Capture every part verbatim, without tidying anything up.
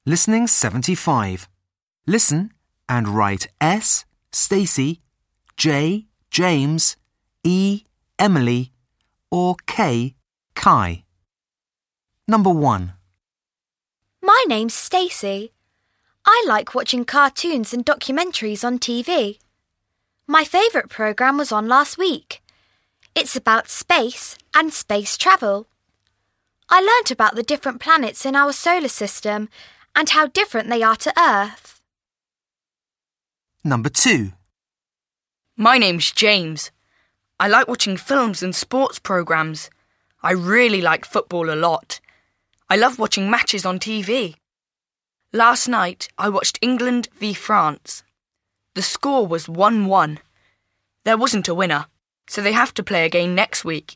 Listening seventy-five. Listen and write S, Stacey, J, James, E, Emily, or K, Kai. Number one. My name's Stacey. I like watching cartoons and documentaries on T V. My favourite programme was on last week. It's about space and space travel. I learnt about the different planets in our solar system and how different they are to Earth. Number two. My name's James. I like watching films and sports programmes. I really like football a lot. I love watching matches on T V. Last night I watched England v France. The score was one one. There wasn't a winner, so they have to play again next week.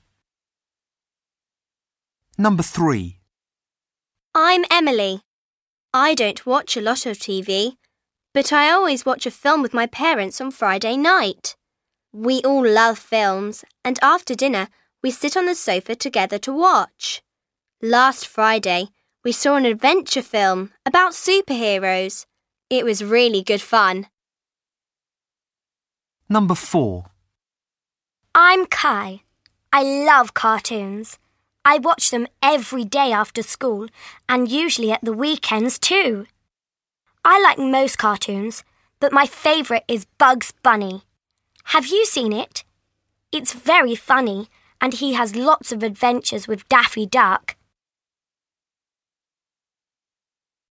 Number three. I'm Emily. I don't watch a lot of T V, but I always watch a film with my parents on Friday night. We all love films, and after dinner, we sit on the sofa together to watch. Last Friday, we saw an adventure film about superheroes. It was really good fun. Number four. I'm Kai. I love cartoons. I watch them every day after school and usually at the weekends too. I like most cartoons, but my favourite is Bugs Bunny. Have you seen it? It's very funny and he has lots of adventures with Daffy Duck.